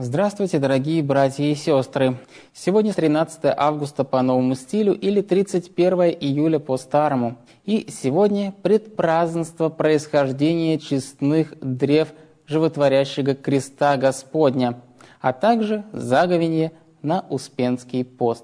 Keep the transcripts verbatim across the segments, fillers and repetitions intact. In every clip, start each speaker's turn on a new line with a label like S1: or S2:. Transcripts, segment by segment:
S1: Здравствуйте, дорогие братья и сестры! Сегодня тринадцатое августа по новому стилю или тридцать первое июля по старому. И сегодня предпразднество происхождения честных древ животворящего креста Господня, а также заговенье на Успенский пост.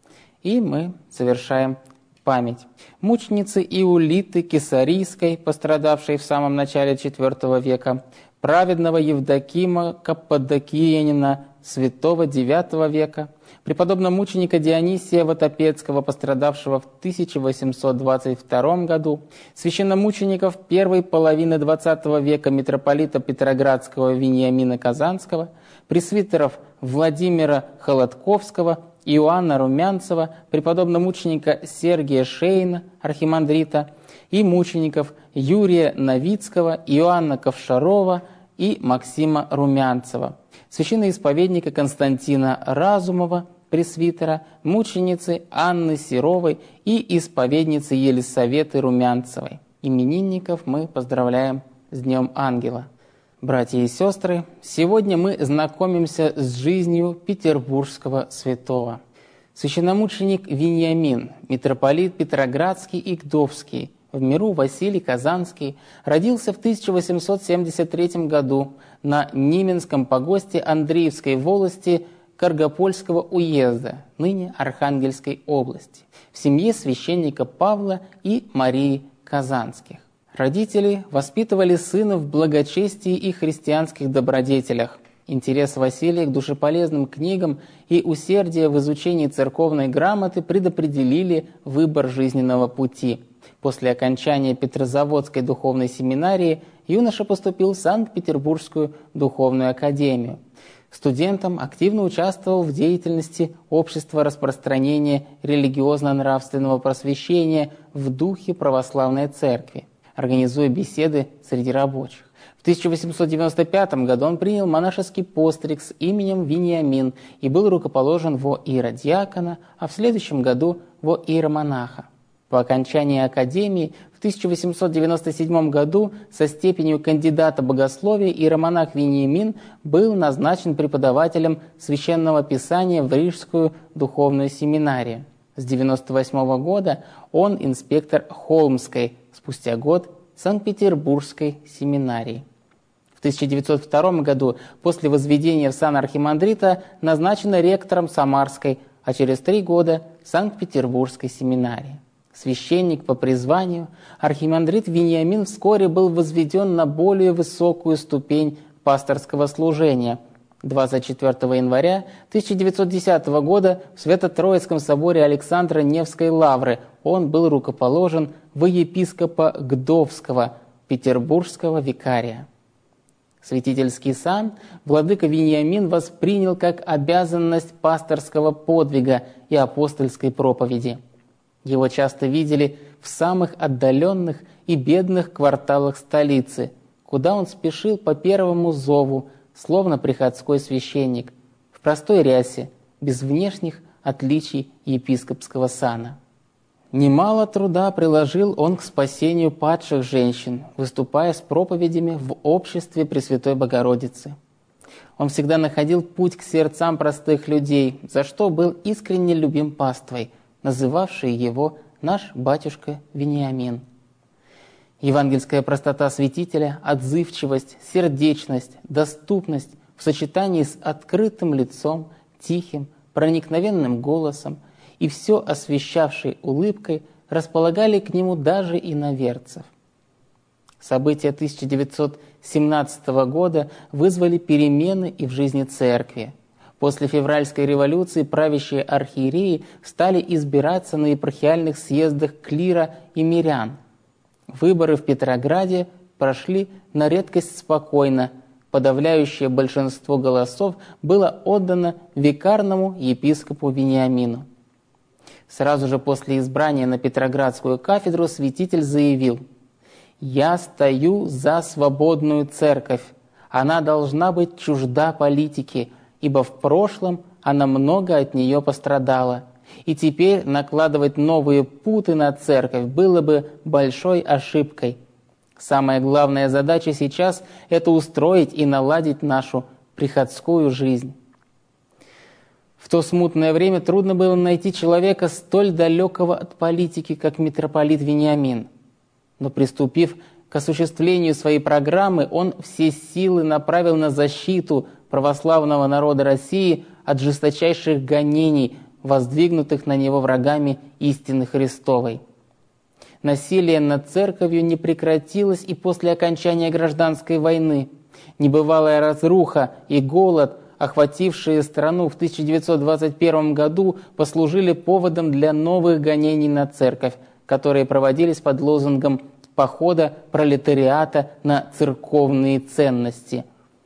S1: И мы совершаем память мученицы Иулиты Кесарийской, пострадавшей в самом начале четвёртого века, праведного Евдокима Каппадокиянина, святого девятого века, преподобного мученика Дионисия Ватопецкого, пострадавшего в тысяча восемьсот двадцать втором году, священномучеников первой половины двадцатого века митрополита Петроградского Вениамина Казанского, пресвитеров Владимира Холодковского, Иоанна Румянцева, преподобного мученика Сергия Шейна, архимандрита, и мучеников Юрия Новицкого, Иоанна Ковшарова и Максима Румянцева, священноисповедника Константина Разумова, пресвитера, мученицы Анны Серовой и исповедницы Елисаветы Румянцевой. Именинников мы поздравляем с Днем Ангела. Братья и сестры, сегодня мы знакомимся с жизнью петербургского святого. Священномученик Вениамин, митрополит Петроградский и Гдовский, в миру Василий Казанский, родился в тысяча восемьсот семьдесят третьем году на Нименском погосте Андреевской волости Каргопольского уезда, ныне Архангельской области, в семье священника Павла и Марии Казанских. Родители воспитывали сына в благочестии и христианских добродетелях. Интерес Василия к душеполезным книгам и усердие в изучении церковной грамоты предопределили выбор жизненного пути. После окончания Петрозаводской духовной семинарии юноша поступил в Санкт-Петербургскую духовную академию. Студентом активно участвовал в деятельности Общества распространения религиозно-нравственного просвещения в духе православной церкви, организуя беседы среди рабочих. В тысяча восемьсот девяносто пятом году он принял монашеский постриг с именем Вениамин и был рукоположен во иеродиакона, а в следующем году во иеромонаха. По окончании академии в тысяча восемьсот девяносто седьмом году со степенью кандидата богословия иеромонах Вениамин был назначен преподавателем священного писания в Рижскую духовную семинарию. С девяносто восьмого года он инспектор Холмской, спустя год Санкт-Петербургской семинарии. В тысяча девятьсот втором году после возведения в сан архимандрита назначен ректором Самарской, а через три года Санкт-Петербургской семинарии. Священник по призванию, архимандрит Вениамин вскоре был возведен на более высокую ступень пасторского служения. двадцать четвёртого января тысяча девятьсот десятого года в Свято-Троицком соборе Александра Невской лавры он был рукоположен во епископа Гдовского, петербургского викария. Святительский сан владыка Вениамин воспринял как обязанность пасторского подвига и апостольской проповеди. Его часто видели в самых отдаленных и бедных кварталах столицы, куда он спешил по первому зову, словно приходской священник, в простой рясе, без внешних отличий епископского сана. Немало труда приложил он к спасению падших женщин, выступая с проповедями в обществе Пресвятой Богородицы. Он всегда находил путь к сердцам простых людей, за что был искренне любим паствой, называвший его наш батюшка Вениамин. Евангельская простота святителя, отзывчивость, сердечность, доступность в сочетании с открытым лицом, тихим, проникновенным голосом и все освещавшей улыбкой располагали к нему даже иноверцев. События тысяча девятьсот семнадцатого года вызвали перемены и в жизни церкви. После февральской революции правящие архиереи стали избираться на епархиальных съездах клира и мирян. Выборы в Петрограде прошли на редкость спокойно. Подавляющее большинство голосов было отдано викарному епископу Вениамину. Сразу же после избрания на Петроградскую кафедру святитель заявил: «Я стою за свободную церковь. Она должна быть чужда политики, ибо в прошлом она много от нее пострадала, и теперь накладывать новые путы на церковь было бы большой ошибкой. Самая главная задача сейчас – это устроить и наладить нашу приходскую жизнь. В то смутное время трудно было найти человека столь далекого от политики, как митрополит Вениамин. Но приступив к осуществлению своей программы, он все силы направил на защиту православного народа России от жесточайших гонений, воздвигнутых на него врагами истины Христовой. Насилие над церковью не прекратилось и после окончания гражданской войны. Небывалая разруха и голод, охватившие страну в тысяча девятьсот двадцать первом году, послужили поводом для новых гонений на церковь, которые проводились под лозунгом похода пролетариата на церковные ценности.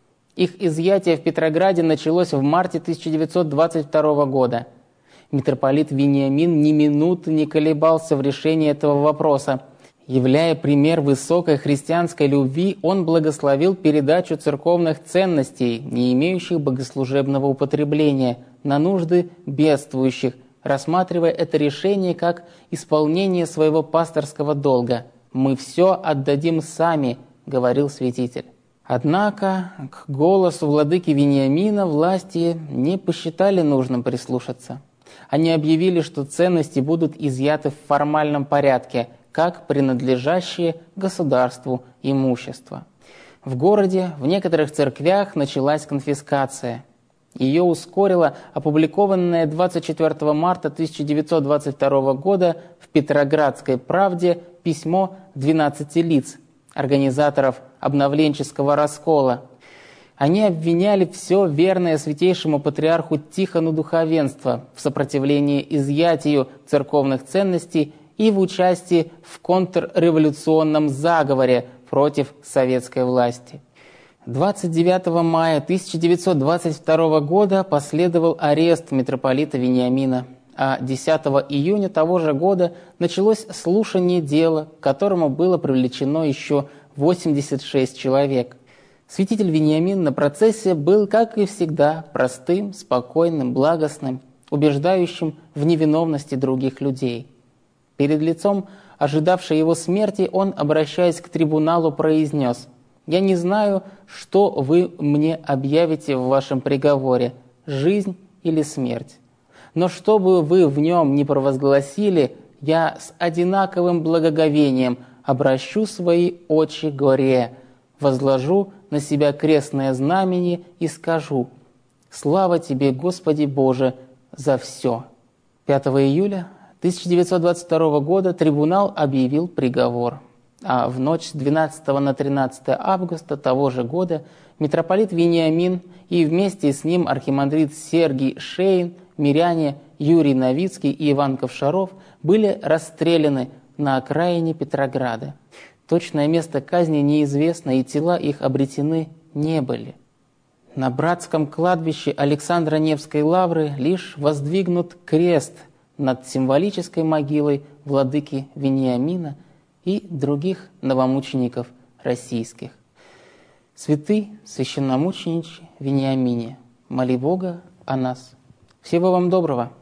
S1: Их изъятие в Петрограде началось в марте тысяча девятьсот двадцать второго года. Митрополит Вениамин ни минуты не колебался в решении этого вопроса. Являя пример высокой христианской любви, он благословил передачу церковных ценностей, не имеющих богослужебного употребления, на нужды бедствующих, рассматривая это решение как исполнение своего пасторского долга. «Мы все отдадим сами», — говорил святитель. Однако к голосу владыки Вениамина власти не посчитали нужным прислушаться. Они объявили, что ценности будут изъяты в формальном порядке, как принадлежащие государству имущество. В городе, в некоторых церквях началась конфискация. Ее ускорило опубликованное двадцать четвёртого марта тысяча девятьсот двадцать второго года в Петроградской правде письмо двенадцати лиц, организаторов обновленческого раскола. Они обвиняли все верное святейшему патриарху Тихону духовенство в сопротивлении изъятию церковных ценностей и в участии в контрреволюционном заговоре против советской власти. двадцать девятого мая тысяча девятьсот двадцать второго года последовал арест митрополита Вениамина, а десятого июня того же года началось слушание дела, к которому было привлечено еще восемьдесят шесть человек. Святитель Вениамин на процессе был, как и всегда, простым, спокойным, благостным, убеждающим в невиновности других людей. Перед лицом ожидавшей его смерти он, обращаясь к трибуналу, произнес: «Я не знаю, что вы мне объявите в вашем приговоре, жизнь или смерть. Но что бы вы в нем ни провозгласили, я с одинаковым благоговением обращу свои очи к горе, возложу на себя крестное знамение и скажу: слава тебе, Господи Боже, за все». пятого июля тысяча девятьсот двадцать второго года трибунал объявил приговор, а в ночь с двенадцатого на тринадцатое августа того же года митрополит Вениамин и вместе с ним архимандрит Сергий Шейн, миряне Юрий Новицкий и Иван Ковшаров были расстреляны на окраине Петрограда. Точное место казни неизвестно, и тела их обретены не были. На братском кладбище Александра Невской лавры лишь воздвигнут крест над символической могилой владыки Вениамина и других новомучеников российских. Святый священномучениче Вениамине, моли Бога о нас. Всего вам доброго!